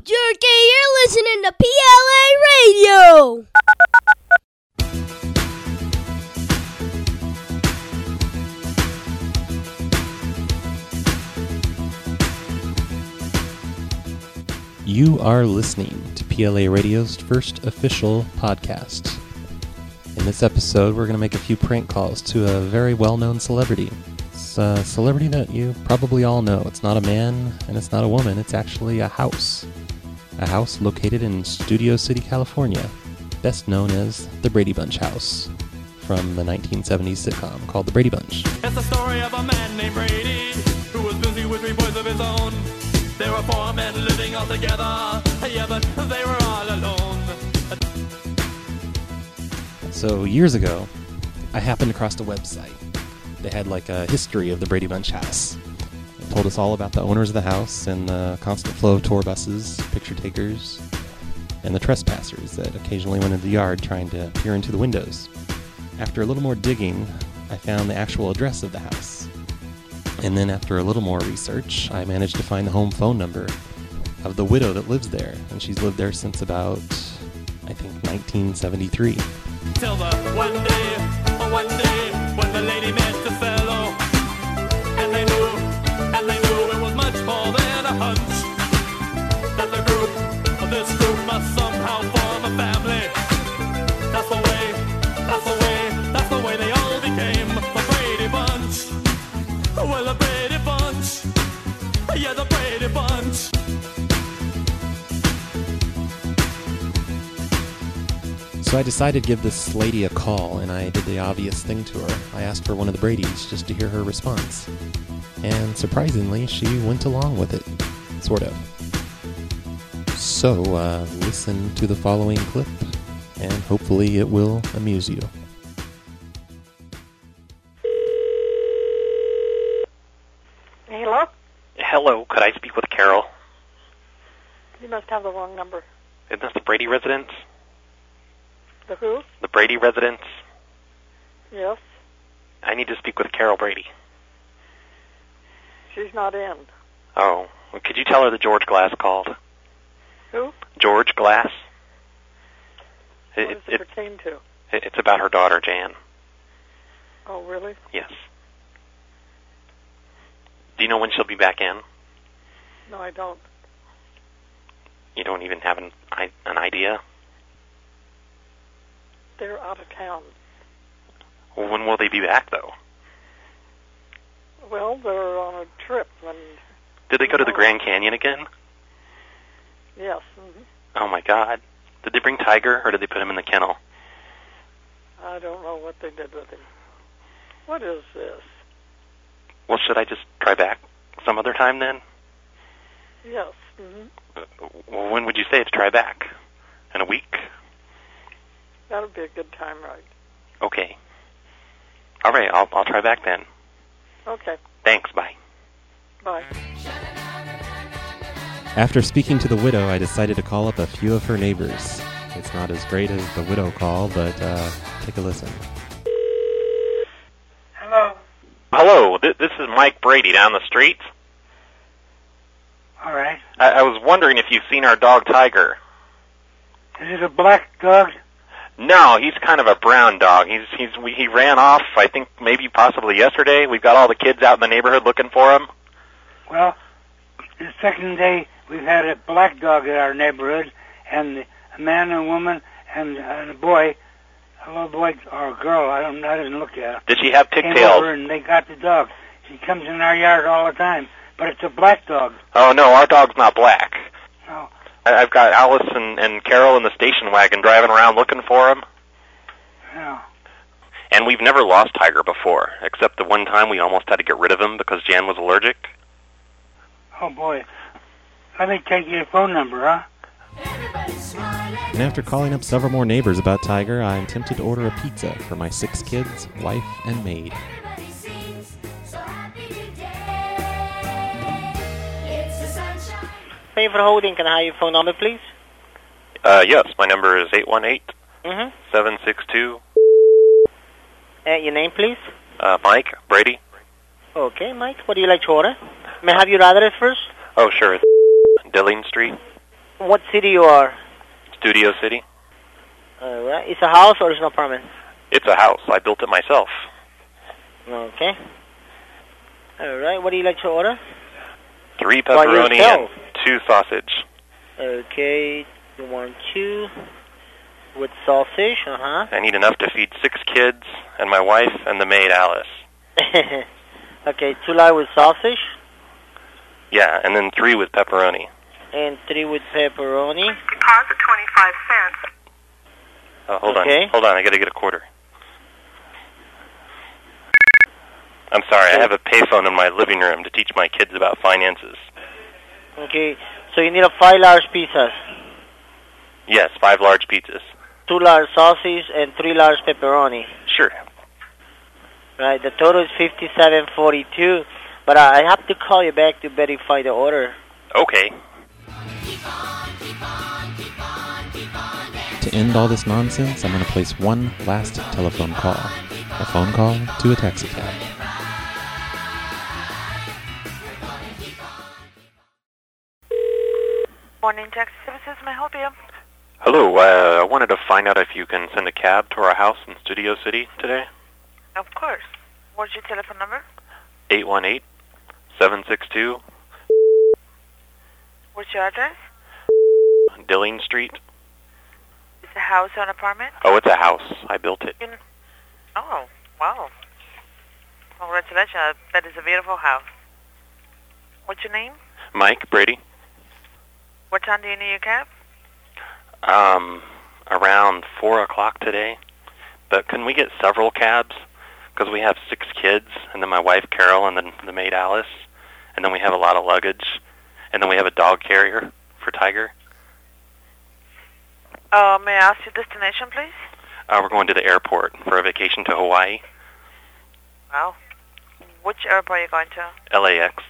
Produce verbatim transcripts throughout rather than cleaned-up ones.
Jerky, you're listening to P L A Radio. You are listening to P L A Radio's first official podcast. In this episode, we're going to make a few prank calls to a very well-known celebrity. It's a celebrity that you probably all know. It's not a man and it's not a woman. It's actually a house. A house located in Studio City, California, best known as the Brady Bunch house, from the nineteen seventies sitcom called The Brady Bunch. It's the story of a man named Brady, who was busy with three boys of his own. There were four men living all together, yeah, but they were all alone. So years ago, I happened across a website. They had like a history of the Brady Bunch house. It told us all about the owners of the house and the constant flow of tour buses, picture takers, and the trespassers that occasionally went into the yard trying to peer into the windows. After a little more digging, I found the actual address of the house. And then after a little more research, I managed to find the home phone number of the widow that lives there. And she's lived there since about, I think, nineteen seventy-three. Till the one day, oh, one day, when the lady met the fellow, and they knew, and they knew it was much more than a hunch, that the group, this group must somehow form a family. That's the way, that's the way, that's the way they all became the Brady Bunch. Well, the Brady Bunch, yeah, the Brady Bunch. So I decided to give this lady a call, and I did the obvious thing to her. I asked for one of the Bradys just to hear her response. And surprisingly, she went along with it. Sort of. So, uh, listen to the following clip, and hopefully it will amuse you. Hello? Hello, could I speak with Carol? You must have the wrong number. Isn't this the Brady residence? The who? The Brady residence? Yes. I need to speak with Carol Brady. She's not in. Oh, well, could you tell her that George Glass called? Who? George Glass. What It, does it, it, pertain to? it, it's about her daughter, Jan. Oh, really? Yes. Do you know when she'll be back in? No, I don't. You don't even have an, I, an idea? They're out of town. Well, when will they be back, though? Well, they're on a trip, and... Did they go to the Grand Canyon again? Yes. Mm-hmm. Oh, my God. Did they bring Tiger, or did they put him in the kennel? I don't know what they did with him. What is this? Well, should I just try back some other time, then? Yes. Mm-hmm. Well, when would you say to try back? In a week? That would be a good time, right? Okay. All right, I'll I'll try back then. Okay. Thanks, bye. Bye. After speaking to the widow, I decided to call up a few of her neighbors. It's not as great as the widow call, but uh, take a listen. Hello. Hello, th- this is Mike Brady down the street. All right. I-, I was wondering if you've seen our dog Tiger. Is it a black dog? No, he's kind of a brown dog. He's he's we, he ran off, I think maybe possibly yesterday. We've got all the kids out in the neighborhood looking for him. Well, the second day we've had a black dog in our neighborhood, and a man and a woman and, and a boy, a little boy or a girl, I don't, I didn't look at her. Did she have Came over pigtails? and they got the dog. She comes in our yard all the time, but it's a black dog. Oh no, our dog's not black. No. I- I've got Alice and, and Carol in the station wagon driving around looking for him. No. And we've never lost Tiger before, except the one time we almost had to get rid of him because Jan was allergic. Oh boy. Let me take your phone number, huh? And after calling up several more neighbors about Tiger, I'm tempted to order a pizza for my six kids, wife, and maid. Thank you for holding. Can I have your phone number, please? Uh, yes, my number is eight one eight, Mm-hmm. seven six two. Uh, your name, please? Uh, Mike Brady. Okay, Mike. What do you like to order? May I have your address first? Oh, sure. It's Dilling Street. What city you are? Studio City. All right. It's a house or it's an apartment? It's a house. I built it myself. Okay. All right. What do you like to order? Three By pepperoni and yourself? two sausage. Okay. You want two with sausage? Uh-huh. I need enough to feed six kids and my wife and the maid Alice. Okay. Two large with sausage Yeah, and then three with pepperoni. and three with pepperoni. Deposit twenty-five cents. Oh, hold Okay. on. Hold on. I got to get a quarter. I'm sorry. I have a payphone in my living room to teach my kids about finances. Okay. So you need a five large pizzas, Yes, five large pizzas. two large sausage, and three large pepperoni. Sure. Right. The total is fifty-seven forty-two. But uh, I have to call you back to verify the order. Okay. To end all this nonsense, I'm going to place one last telephone call. A phone call to a taxi cab. Morning taxi services, may I help you? Hello. Uh, I wanted to find out if you can send a cab to our house in Studio City today. Of course. What's your telephone number? eight one eight, seven six two, What's your address? Dilling Street. It's a house or an apartment? Oh, it's a house. I built it. You kn- oh, wow. Congratulations. I bet it's a beautiful house. What's your name? Mike Brady. What time do you need your cab? Um, around four o'clock today. But can we get several cabs? Because we have six kids, and then my wife Carol, and then the maid Alice, and then we have a lot of luggage, and then we have a dog carrier for Tiger. Uh, may I ask your destination, please? Uh, we're going to the airport for a vacation to Hawaii, Wow. Which airport are you going to? L A X.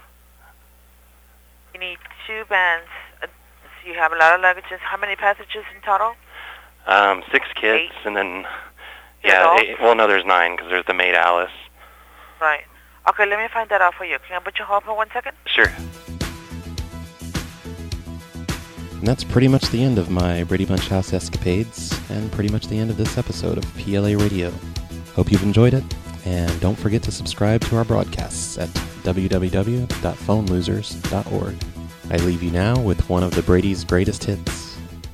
You need two vans. Uh, so you have a lot of luggages. How many passengers in total? Um, six kids, Eight. and then Your yeah, dog? eight, well, no, there's nine because there's the maid Alice. Right. Okay, let me find that out for you. Can I put you on hold for one second? Sure. And that's pretty much the end of my Brady Bunch House escapades, and pretty much the end of this episode of P L A Radio. Hope you've enjoyed it, and don't forget to subscribe to our broadcasts at w w w dot phone losers dot org. I leave you now with one of the Brady's greatest hits.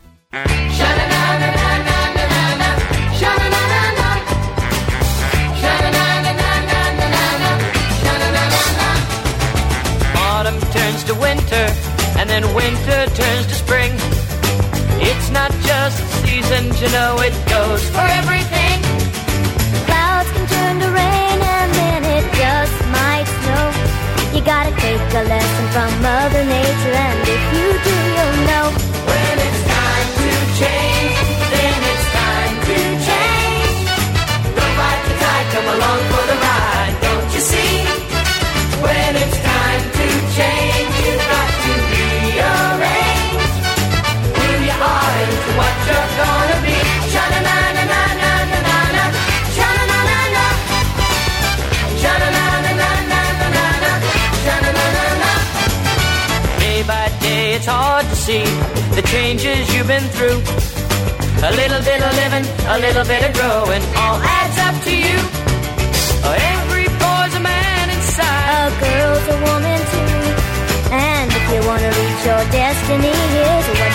Autumn turns to winter, and then winter turns to spring. It's not just a season, you know it goes for everything. Clouds can turn to rain, and then it just might snow. You gotta take a lesson from Mother Nature, and if you do, you'll know. When it's time to change, then it's time to change. Don't fight the tide, come along for the ride, don't you see? When it's time to change, you've got to rearrange who you are and to what you're gonna be. Sha-na-na-na-na-na-na-na-na, sha-na-na-na-na, sha-na-na-na-na-na-na-na, sha-na-na-na-na. Day by day it's hard to see the changes you've been through. A little bit of living, a little bit of growing, all adds up to you. Every boy's a man inside. A girl's a woman too. And if you wanna reach your destiny, here's what